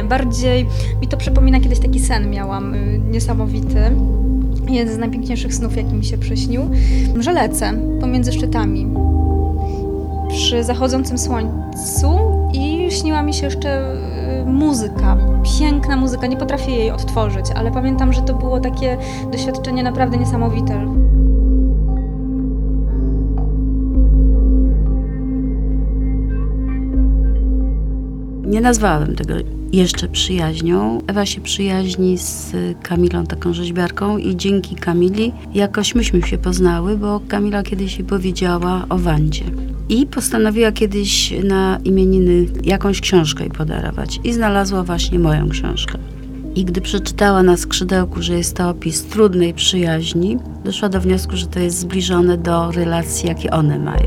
Nie, bardziej mi to przypomina, kiedyś taki sen miałam niesamowity. Jeden z najpiękniejszych snów, jaki mi się przyśnił, że lecę pomiędzy szczytami przy zachodzącym słońcu i śniła mi się jeszcze muzyka, piękna muzyka, nie potrafię jej odtworzyć, ale pamiętam, że to było takie doświadczenie naprawdę niesamowite. Nie nazwałabym tego jeszcze przyjaźnią. Ewa się przyjaźni z Kamilą, taką rzeźbiarką, i dzięki Kamili jakoś myśmy się poznały, bo Kamila kiedyś jej powiedziała o Wandzie. I postanowiła kiedyś na imieniny jakąś książkę jej podarować. I znalazła właśnie moją książkę. I gdy przeczytała na skrzydełku, że jest to opis trudnej przyjaźni, doszła do wniosku, że to jest zbliżone do relacji, jakie one mają.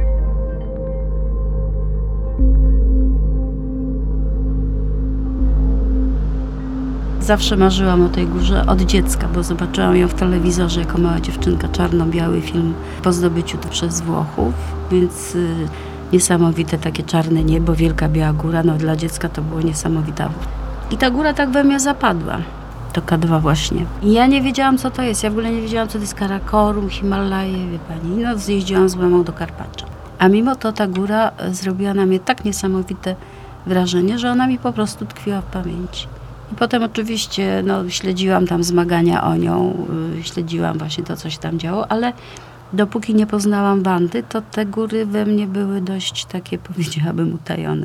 Zawsze marzyłam o tej górze od dziecka, bo zobaczyłam ją w telewizorze jako mała dziewczynka, czarno-biały film po zdobyciu tu przez Włochów, więc niesamowite takie czarne niebo, wielka biała góra, no dla dziecka to było niesamowite. I ta góra tak we mnie zapadła, to K2 właśnie. I ja nie wiedziałam, co to jest, ja w ogóle nie wiedziałam, co to jest Karakorum, Himalaje, wie pani, no zjeździłam z mamą do Karpacza. A mimo to ta góra zrobiła na mnie tak niesamowite wrażenie, że ona mi po prostu tkwiła w pamięci. I potem oczywiście śledziłam tam zmagania o nią, śledziłam właśnie to, co się tam działo, ale dopóki nie poznałam Wandy, to te góry we mnie były dość takie, powiedziałabym, utajone.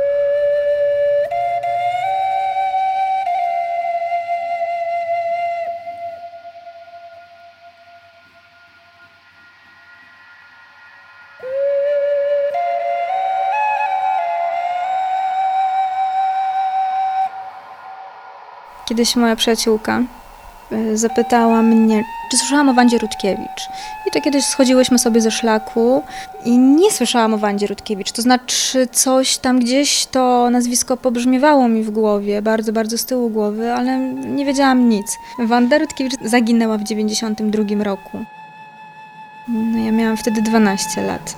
Kiedyś moja przyjaciółka zapytała mnie, czy słyszałam o Wandzie Rutkiewicz. I to kiedyś schodziłyśmy sobie ze szlaku i nie słyszałam o Wandzie Rutkiewicz. To znaczy coś tam gdzieś to nazwisko pobrzmiewało mi w głowie, bardzo, bardzo z tyłu głowy, ale nie wiedziałam nic. Wanda Rutkiewicz zaginęła w 1992 roku. No, ja miałam wtedy 12 lat.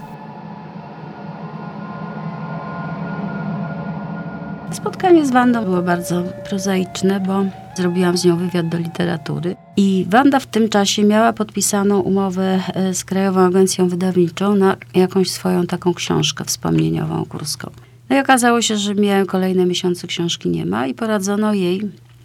Spotkanie z Wandą było bardzo prozaiczne, bo zrobiłam z nią wywiad do literatury i Wanda w tym czasie miała podpisaną umowę z Krajową Agencją Wydawniczą na jakąś swoją taką książkę wspomnieniową górską. No i okazało się, że mijają kolejne miesiące, książki nie ma i poradzono jej,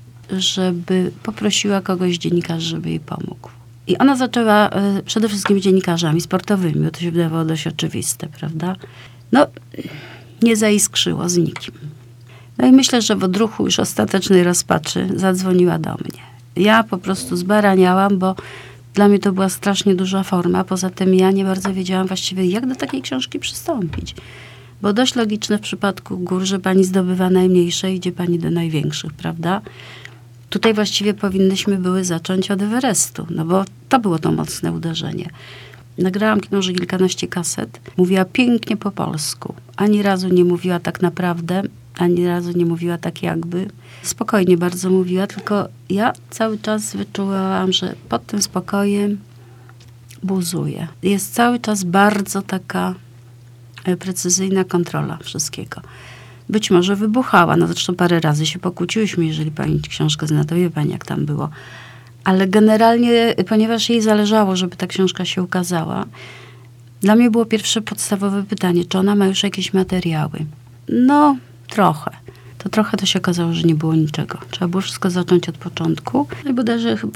żeby poprosiła kogoś z dziennikarzy, żeby jej pomógł. I ona zaczęła przede wszystkim dziennikarzami sportowymi, bo to się wydawało dość oczywiste, prawda? No, nie zaiskrzyło z nikim. No i myślę, że w odruchu już ostatecznej rozpaczy zadzwoniła do mnie. Ja po prostu zbaraniałam, bo dla mnie to była strasznie duża forma. Poza tym ja nie bardzo wiedziałam właściwie, jak do takiej książki przystąpić. Bo dość logiczne w przypadku gór, że pani zdobywa najmniejsze i idzie pani do największych, prawda? Tutaj właściwie powinnyśmy były zacząć od Everestu, no bo to było to mocne uderzenie. Nagrałam może kilkanaście kaset. Mówiła pięknie po polsku. Ani razu nie mówiła tak naprawdę, ani razu nie mówiła tak jakby. Spokojnie bardzo mówiła, tylko ja cały czas wyczułam, że pod tym spokojem buzuje. Jest cały czas bardzo taka precyzyjna kontrola wszystkiego. Być może wybuchała, no zresztą parę razy się pokłóciłyśmy, jeżeli pani książkę zna, to wie pani, jak tam było. Ale generalnie, ponieważ jej zależało, żeby ta książka się ukazała, dla mnie było pierwsze podstawowe pytanie, czy ona ma już jakieś materiały. No, trochę. To się okazało, że nie było niczego. Trzeba było wszystko zacząć od początku. No i bodajże w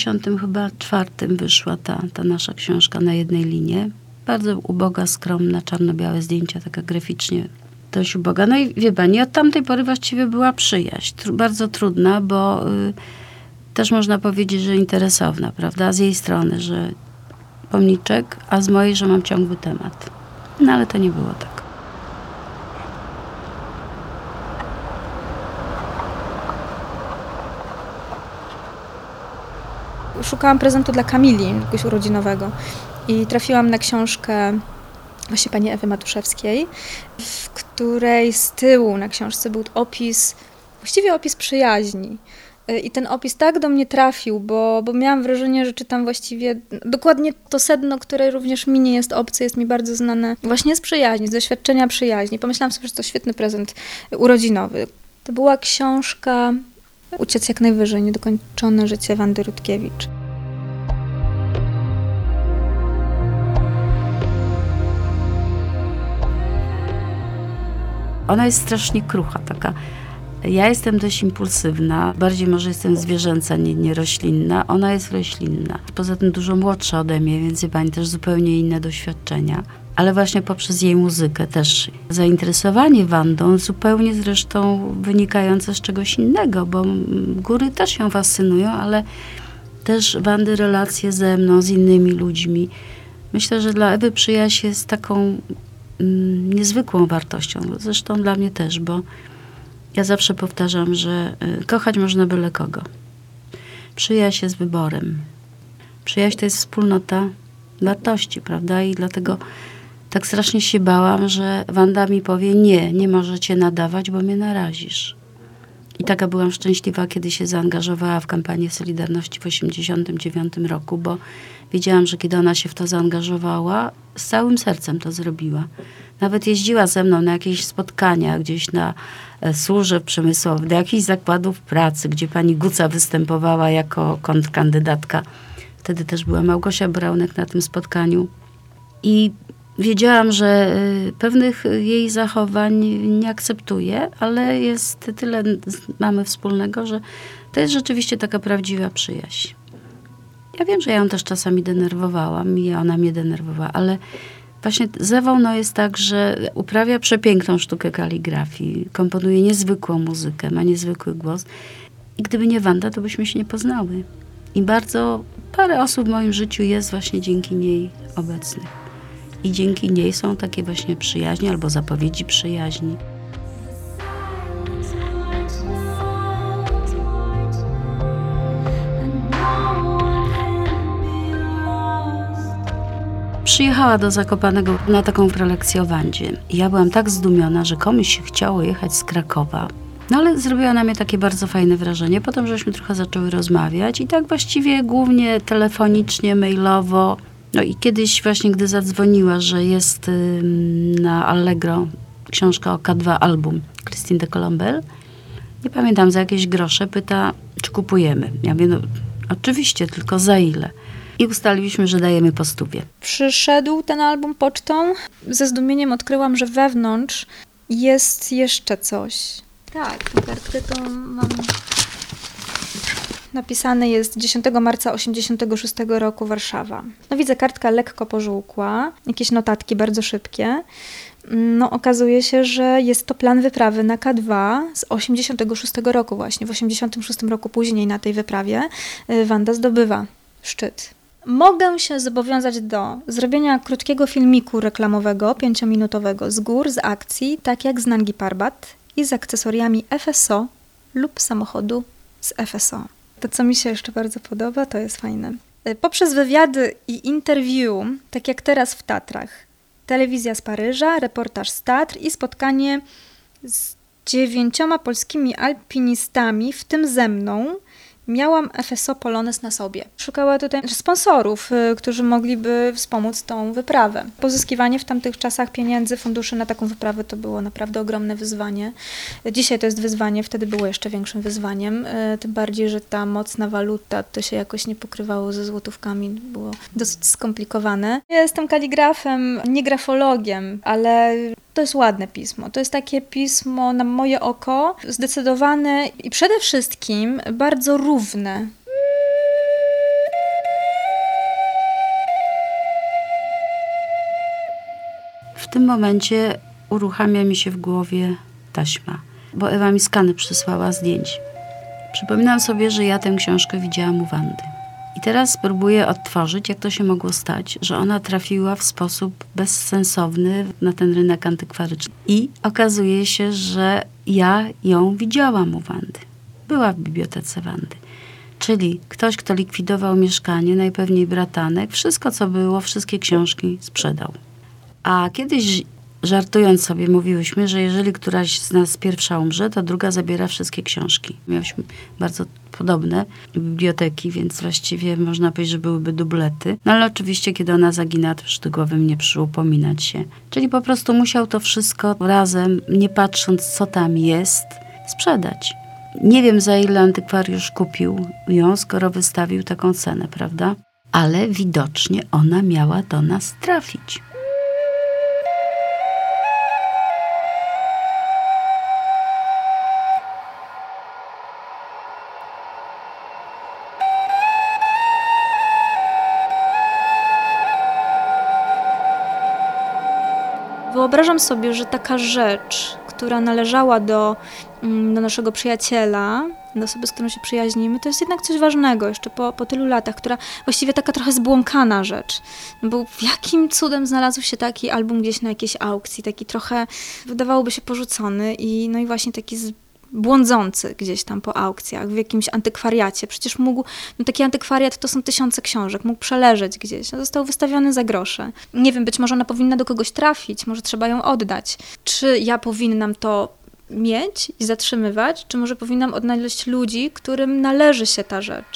1984 wyszła ta nasza książka na jednej linie. Bardzo uboga, skromna, czarno-białe zdjęcia, taka graficznie dość uboga. No i wie pani, od tamtej pory właściwie była przyjaźń. Bardzo trudna, bo też można powiedzieć, że interesowna, prawda? Z jej strony, że pomniczek, a z mojej, że mam ciągły temat. No ale to nie było tak. Szukałam prezentu dla Kamili, jakiegoś urodzinowego i trafiłam na książkę właśnie pani Ewy Matuszewskiej, w której z tyłu na książce był właściwie opis przyjaźni. I ten opis tak do mnie trafił, bo miałam wrażenie, że czytam właściwie dokładnie to sedno, które również mi nie jest obce, jest mi bardzo znane właśnie z przyjaźni, z doświadczenia przyjaźni. Pomyślałam sobie, że to świetny prezent urodzinowy. To była książka Uciec jak najwyżej, niedokończone życie Wandy Rutkiewicz. Ona jest strasznie krucha taka. Ja jestem dość impulsywna, bardziej może jestem zwierzęca, nie roślinna. Ona jest roślinna. Poza tym dużo młodsza ode mnie, więc pani też zupełnie inne doświadczenia. Ale właśnie poprzez jej muzykę też zainteresowanie Wandą, zupełnie zresztą wynikające z czegoś innego, bo góry też ją fascynują, ale też Wandy relacje ze mną, z innymi ludźmi. Myślę, że dla Ewy przyjaźń jest taką niezwykłą wartością. Zresztą dla mnie też, bo ja zawsze powtarzam, że kochać można byle kogo. Przyjaźń jest wyborem. Przyjaźń to jest wspólnota wartości, prawda? I dlatego tak strasznie się bałam, że Wanda mi powie, nie możecie nadawać, bo mnie narazisz. I taka byłam szczęśliwa, kiedy się zaangażowała w kampanię Solidarności w 1989 roku, bo wiedziałam, że kiedy ona się w to zaangażowała, z całym sercem to zrobiła. Nawet jeździła ze mną na jakieś spotkania gdzieś na służb przemysłowych, do jakichś zakładów pracy, gdzie pani Guca występowała jako kontrkandydatka. Wtedy też była Małgosia Braunek na tym spotkaniu. I wiedziałam, że pewnych jej zachowań nie akceptuję, ale jest tyle mamy wspólnego, że to jest rzeczywiście taka prawdziwa przyjaźń. Ja wiem, że ja ją też czasami denerwowałam i ona mnie denerwowała, ale właśnie z Ewą jest tak, że uprawia przepiękną sztukę kaligrafii, komponuje niezwykłą muzykę, ma niezwykły głos. I gdyby nie Wanda, to byśmy się nie poznały. I bardzo parę osób w moim życiu jest właśnie dzięki niej obecnych. I dzięki niej są takie właśnie przyjaźnie albo zapowiedzi przyjaźni. Przyjechała do Zakopanego na taką prelekcję o Wandzie. I ja byłam tak zdumiona, że komuś się chciało jechać z Krakowa. No ale zrobiła na mnie takie bardzo fajne wrażenie. Potem żeśmy trochę zaczęły rozmawiać i tak właściwie głównie telefonicznie, mailowo. No i kiedyś właśnie, gdy zadzwoniła, że jest na Allegro książka o K2 album Christine de Colombelle, nie pamiętam, za jakieś grosze, pyta, czy kupujemy. Ja mówię, no oczywiście, tylko za ile? I ustaliliśmy, że dajemy po 100. Przyszedł ten album pocztą. Ze zdumieniem odkryłam, że wewnątrz jest jeszcze coś. Tak, tę kartkę to mam... Napisane jest 10 marca 1986 roku Warszawa. No widzę, kartka lekko pożółkła, jakieś notatki bardzo szybkie. No okazuje się, że jest to plan wyprawy na K2 z 86 roku właśnie. W 86 roku później na tej wyprawie Wanda zdobywa szczyt. Mogę się zobowiązać do zrobienia krótkiego filmiku reklamowego, 5-minutowego z gór, z akcji, tak jak z Nangi Parbat i z akcesoriami FSO lub samochodu z FSO. To, co mi się jeszcze bardzo podoba, to jest fajne. Poprzez wywiady i interview, tak jak teraz w Tatrach, telewizja z Paryża, reportaż z Tatr i spotkanie z 9 polskimi alpinistami, w tym ze mną, miałam FSO Polones na sobie. Szukała tutaj sponsorów, którzy mogliby wspomóc tą wyprawę. Pozyskiwanie w tamtych czasach pieniędzy, funduszy na taką wyprawę to było naprawdę ogromne wyzwanie. Dzisiaj to jest wyzwanie, wtedy było jeszcze większym wyzwaniem. Tym bardziej, że ta mocna waluta to się jakoś nie pokrywało ze złotówkami. Było dosyć skomplikowane. Ja jestem kaligrafem, nie grafologiem, ale to jest ładne pismo. To jest takie pismo na moje oko, zdecydowane i przede wszystkim bardzo równe. W tym momencie uruchamia mi się w głowie taśma, bo Ewa mi skany przysłała zdjęć. Przypominam sobie, że ja tę książkę widziałam u Wandy. I teraz spróbuję odtworzyć, jak to się mogło stać, że ona trafiła w sposób bezsensowny na ten rynek antykwaryczny. I okazuje się, że ja ją widziałam u Wandy. Była w bibliotece Wandy. Czyli ktoś, kto likwidował mieszkanie, najpewniej bratanek, wszystko co było, wszystkie książki sprzedał. A kiedyś żartując sobie mówiłyśmy, że jeżeli któraś z nas pierwsza umrze, to druga zabiera wszystkie książki. Miałyśmy bardzo podobne biblioteki, więc właściwie można powiedzieć, że byłyby dublety. No ale oczywiście, kiedy ona zaginęła, to już do głowy mnie przyszło upominać się. Czyli po prostu musiał to wszystko razem, nie patrząc co tam jest, sprzedać. Nie wiem, za ile antykwariusz kupił ją, skoro wystawił taką cenę, prawda? Ale widocznie ona miała do nas trafić. Wyobrażam sobie, że taka rzecz, która należała do naszego przyjaciela, do osoby, z którą się przyjaźnimy, to jest jednak coś ważnego jeszcze po tylu latach, która właściwie taka trochę zbłąkana rzecz. No bo jakim cudem znalazł się taki album gdzieś na jakiejś aukcji, taki trochę wydawałoby się porzucony i właśnie taki błądzący gdzieś tam po aukcjach, w jakimś antykwariacie. Przecież taki antykwariat to są tysiące książek, mógł przeleżeć gdzieś. Został wystawiony za grosze. Nie wiem, być może ona powinna do kogoś trafić, może trzeba ją oddać. Czy ja powinnam to mieć i zatrzymywać, czy może powinnam odnaleźć ludzi, którym należy się ta rzecz?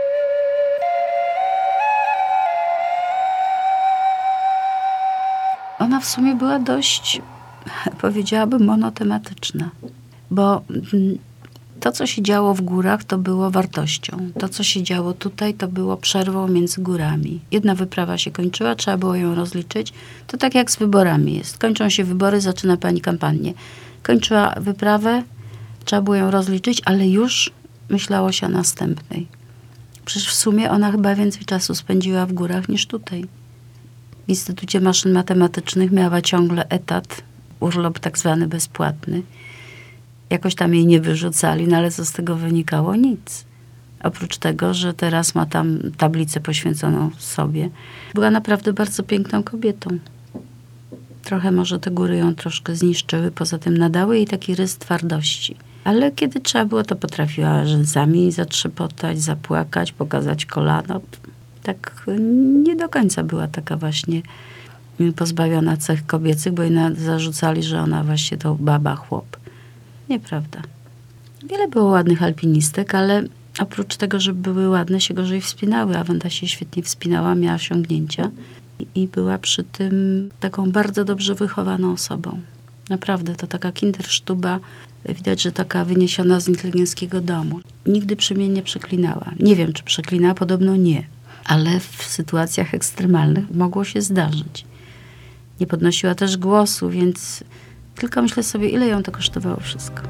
Ona w sumie była dość, powiedziałabym, monotematyczna. Bo to, co się działo w górach, to było wartością. To, co się działo tutaj, to było przerwą między górami. Jedna wyprawa się kończyła, trzeba było ją rozliczyć. To tak jak z wyborami jest. Kończą się wybory, zaczyna pani kampanię. Kończyła wyprawę, trzeba było ją rozliczyć, ale już myślało się o następnej. Przecież w sumie ona chyba więcej czasu spędziła w górach niż tutaj. W Instytucie Maszyn Matematycznych miała ciągle etat, urlop tak zwany bezpłatny. Jakoś tam jej nie wyrzucali, no ale co z tego wynikało? Nic. Oprócz tego, że teraz ma tam tablicę poświęconą sobie. Była naprawdę bardzo piękną kobietą. Trochę może te góry ją troszkę zniszczyły, poza tym nadały jej taki rys twardości. Ale kiedy trzeba było, to potrafiła rzęsami zatrzepotać, zapłakać, pokazać kolano. Tak nie do końca była taka właśnie pozbawiona cech kobiecych, bo jej zarzucali, że ona właśnie to baba, chłop. Nieprawda. Wiele było ładnych alpinistek, ale oprócz tego, że były ładne, się gorzej wspinały. A Wanda się świetnie wspinała, miała osiągnięcia i była przy tym taką bardzo dobrze wychowaną osobą. Naprawdę, to taka kindersztuba. Widać, że taka wyniesiona z inteligenckiego domu. Nigdy przy mnie nie przeklinała. Nie wiem, czy przeklinała, podobno nie. Ale w sytuacjach ekstremalnych mogło się zdarzyć. Nie podnosiła też głosu, więc tylko myślę sobie, ile ją to kosztowało wszystko.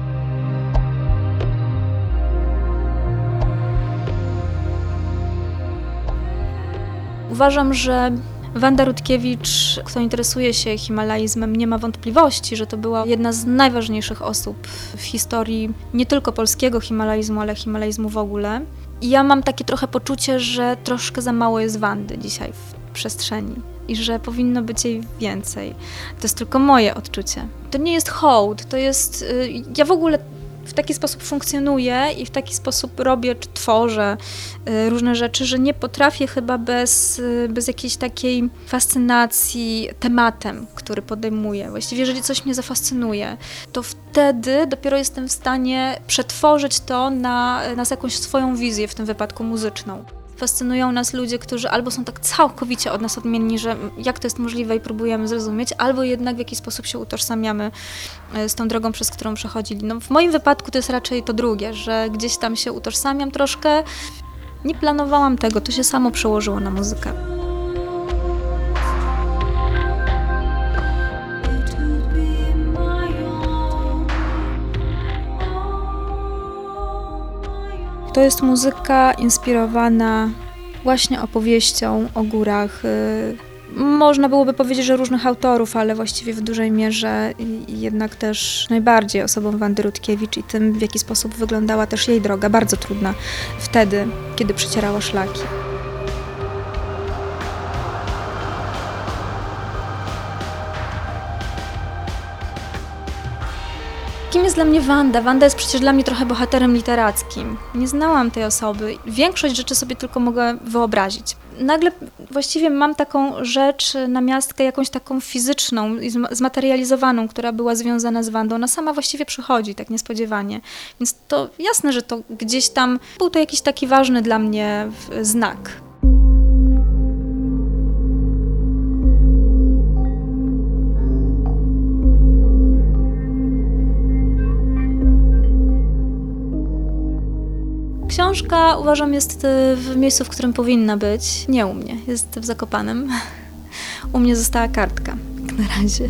Uważam, że Wanda Rutkiewicz, kto interesuje się himalaizmem, nie ma wątpliwości, że to była jedna z najważniejszych osób w historii nie tylko polskiego himalaizmu, ale himalaizmu w ogóle. I ja mam takie trochę poczucie, że troszkę za mało jest Wandy dzisiaj w przestrzeni i że powinno być jej więcej. To jest tylko moje odczucie. To nie jest hołd, to jest... Ja w ogóle w taki sposób funkcjonuję i w taki sposób robię czy tworzę różne rzeczy, że nie potrafię chyba bez jakiejś takiej fascynacji tematem, który podejmuję. Właściwie jeżeli coś mnie zafascynuje, to wtedy dopiero jestem w stanie przetworzyć to na jakąś swoją wizję, w tym wypadku muzyczną. Fascynują nas ludzie, którzy albo są tak całkowicie od nas odmienni, że jak to jest możliwe i próbujemy zrozumieć, albo jednak w jakiś sposób się utożsamiamy z tą drogą, przez którą przechodzili. No, w moim wypadku to jest raczej to drugie, że gdzieś tam się utożsamiam troszkę. Nie planowałam tego, to się samo przełożyło na muzykę. To jest muzyka inspirowana właśnie opowieścią o górach. Można byłoby powiedzieć, że różnych autorów, ale właściwie w dużej mierze i jednak też najbardziej osobą Wandy Rutkiewicz i tym, w jaki sposób wyglądała też jej droga, bardzo trudna wtedy, kiedy przecierała szlaki. Kim jest dla mnie Wanda? Wanda jest przecież dla mnie trochę bohaterem literackim. Nie znałam tej osoby. Większość rzeczy sobie tylko mogę wyobrazić. Nagle właściwie mam taką rzecz, namiastkę jakąś taką fizyczną, zmaterializowaną, która była związana z Wandą. Ona sama właściwie przychodzi tak niespodziewanie. Więc to jasne, że to gdzieś tam był to jakiś taki ważny dla mnie znak. książka, uważam, jest w miejscu, w którym powinna być. Nie u mnie, jest w Zakopanem. U mnie została kartka, jak na razie.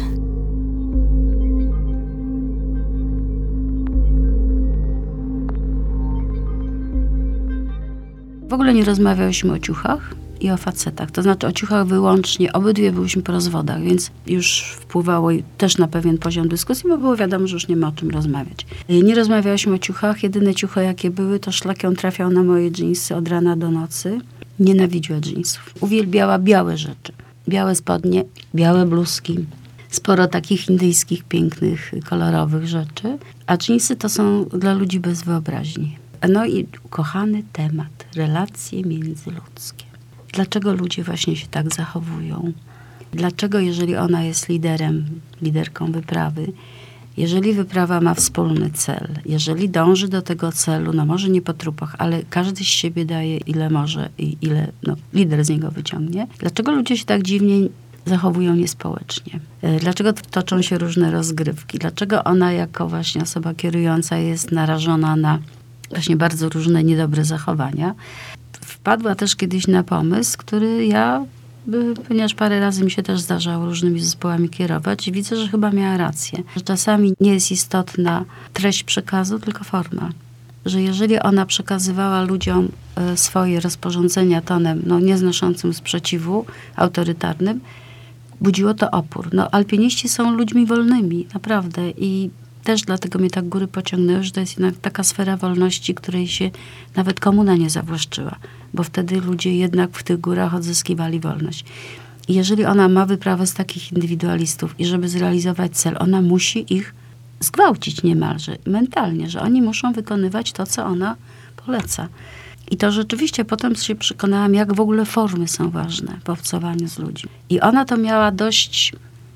W ogóle nie rozmawiałyśmy o ciuchach i o facetach. To znaczy o ciuchach wyłącznie. Obydwie byłyśmy po rozwodach, więc już wpływało też na pewien poziom dyskusji, bo było wiadomo, że już nie ma o czym rozmawiać. Nie rozmawiałyśmy o ciuchach. Jedyne ciuchy, jakie były, to szlakiem trafiał na moje dżinsy od rana do nocy. Nienawidziła dżinsów. Uwielbiała białe rzeczy. Białe spodnie, białe bluzki. Sporo takich indyjskich, pięknych, kolorowych rzeczy. A dżinsy to są dla ludzi bez wyobraźni. No i ukochany temat, relacje międzyludzkie. Dlaczego ludzie właśnie się tak zachowują? Dlaczego, jeżeli ona jest liderką wyprawy, jeżeli wyprawa ma wspólny cel, jeżeli dąży do tego celu, no może nie po trupach, ale każdy z siebie daje ile może i ile lider z niego wyciągnie, dlaczego ludzie się tak dziwnie zachowują niespołecznie? Dlaczego toczą się różne rozgrywki? Dlaczego ona jako właśnie osoba kierująca jest narażona na właśnie bardzo różne niedobre zachowania? Wpadła też kiedyś na pomysł, który ja, ponieważ parę razy mi się też zdarzało różnymi zespołami kierować i widzę, że chyba miała rację. Że czasami nie jest istotna treść przekazu, tylko forma. Że jeżeli ona przekazywała ludziom swoje rozporządzenia tonem nieznoszącym sprzeciwu, autorytarnym, budziło to opór. Alpiniści są ludźmi wolnymi, naprawdę. I też dlatego mnie tak góry pociągnęły, że to jest jednak taka sfera wolności, której się nawet komuna nie zawłaszczyła. Bo wtedy ludzie jednak w tych górach odzyskiwali wolność. I jeżeli ona ma wyprawę z takich indywidualistów i żeby zrealizować cel, ona musi ich zgwałcić niemalże, mentalnie, że oni muszą wykonywać to, co ona poleca. I to rzeczywiście potem się przekonałam, jak w ogóle formy są ważne w obcowaniu z ludźmi. I ona to miała dość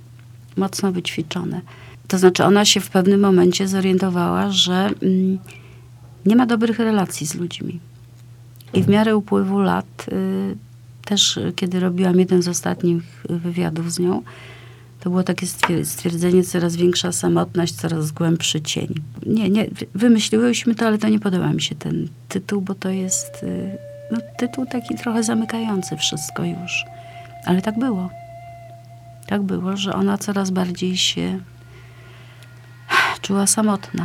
mocno wyćwiczone. To znaczy ona się w pewnym momencie zorientowała, że nie ma dobrych relacji z ludźmi. I w miarę upływu lat, też kiedy robiłam jeden z ostatnich wywiadów z nią, to było takie stwierdzenie, coraz większa samotność, coraz głębszy cień. Nie, wymyśliłyśmy to, ale to nie podoba mi się ten tytuł, bo to jest tytuł taki trochę zamykający wszystko już. Ale tak było. Tak było, że ona coraz bardziej się czuła samotna.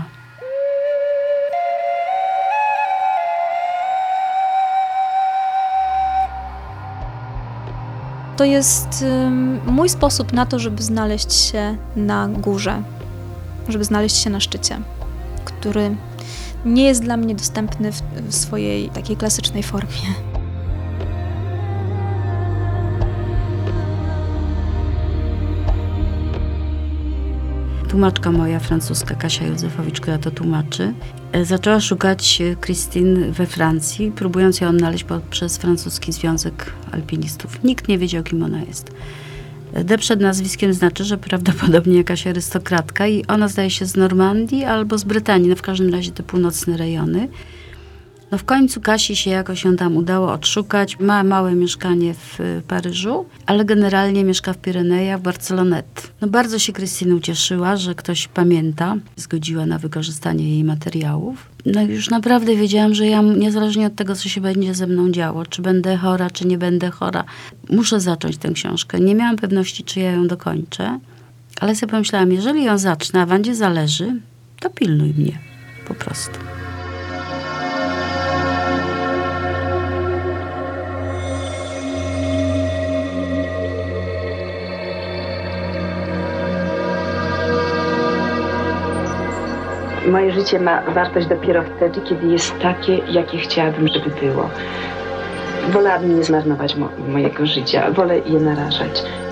To jest mój sposób na to, żeby znaleźć się na górze, żeby znaleźć się na szczycie, który nie jest dla mnie dostępny w swojej takiej klasycznej formie. Tłumaczka moja francuska, Kasia Józefowicz, która to tłumaczy, zaczęła szukać Christine we Francji, próbując ją odnaleźć poprzez francuski Związek Alpinistów. Nikt nie wiedział, kim ona jest. D przed nazwiskiem znaczy, że prawdopodobnie jakaś arystokratka i ona zdaje się z Normandii albo z Brytanii, w każdym razie te północne rejony. W końcu Kasi się jakoś ją tam udało odszukać. Ma małe mieszkanie w Paryżu, ale generalnie mieszka w Pirenejach, w Barcelonette. Bardzo się Krystyna ucieszyła, że ktoś pamięta. Zgodziła na wykorzystanie jej materiałów. Już naprawdę wiedziałam, że ja niezależnie od tego, co się będzie ze mną działo, czy będę chora, czy nie będę chora, muszę zacząć tę książkę. Nie miałam pewności, czy ja ją dokończę, ale sobie pomyślałam, jeżeli ją zacznę, a Wandzie zależy, to pilnuj mnie po prostu. Moje życie ma wartość dopiero wtedy, kiedy jest takie, jakie chciałabym, żeby było. Wolałabym nie zmarnować mojego życia, wolę je narażać.